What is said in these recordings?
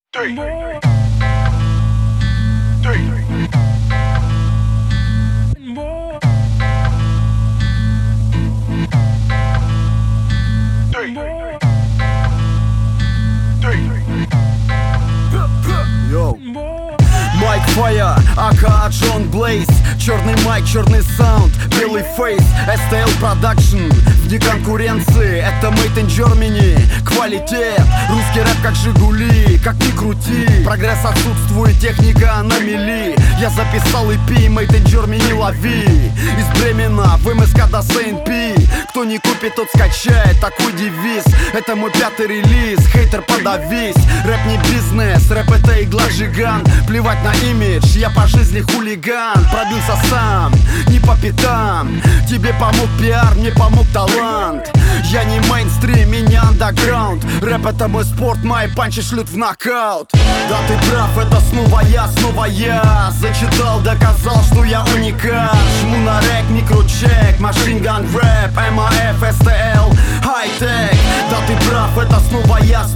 Майк Файер, АКА Джон Блейз. Черный майк, черный саунд, белый фейс. STL Production, вне конкуренции. Это Made in Germany, квалитет. Русский рэп как Жигули, как ни крути. Прогресс отсутствует, техника на мели. Я записал EP, Made in Germany, лови. Из Бремена в МСК до СНП. Кто не купит, тот скачает, такой девиз. Это мой 5-й релиз, хейтер подавись. Рэп не бизнес, рэп это игла-жиган. Плевать на имидж, я по жизни хулиган. Пробился сам, не по пятам. Тебе помог пиар, мне помог талант. Я не мейнстрим, и не андерграунд. Рэп это мой спорт, мои панчи шлют в нокаут. Да ты прав, это снова я. Зачитал, доказал, что я уникат. Жму на рэк, микрочек, Machine Gun Rap, MAF, STL, хай-тек. Да ты прав, это снова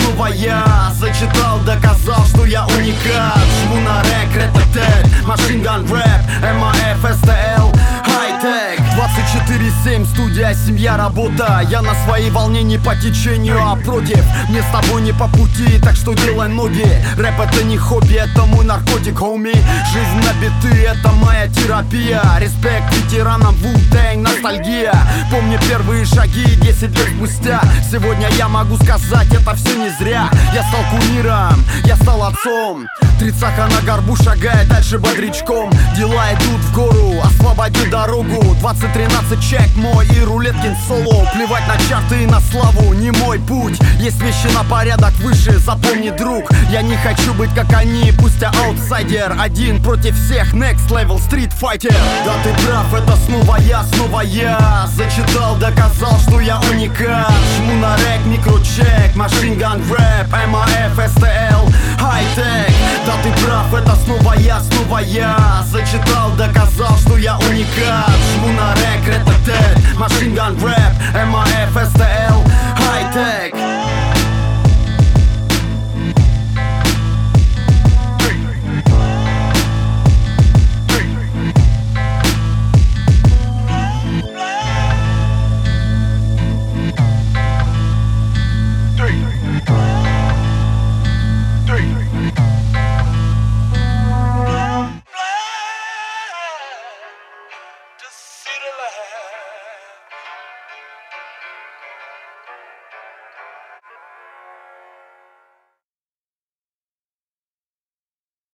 я. Зачитал, доказал, что я уникат. Жму на рэк, рэп-тек, Machine Gun Rap, MAF, STL, хай-тек. 24/7, студия, семья, работа. Я на своей волне не по течению, а против. Мне с тобой не по пути, так что делай ноги. Рэп это не хобби, это мой наркотик, хоми. Жизнь на биты, это моя терапия. Респект ветеранам, Wu-Tang, ностальгия. Помню первые шаги 10 лет спустя. Сегодня я могу сказать, это все не зря. Я стал кумиром, я стал отцом. Тридцаха на горбу шагает дальше бодрячком. Дела идут в гору, освободи дорогу. 2013 чек мой и рулеткин соло. Плевать на чарты и на славу, не мой путь. Есть вещи на порядок выше, запомни, друг. Я не хочу быть как они, пусть я аутсайдер. Один против всех, next level, street fighter. Да ты прав, это снова я. Зачитал, доказал, что я уникат. Жму на рэк, микрочек, Machine Gun Rap, MAF, STL, хай-тек. Да ты прав, это снова я. Зачитал, доказал, что я уникат. Жму на рэк, рэп-тек, Machine Gun Rap, MAF, STL, хай-тек.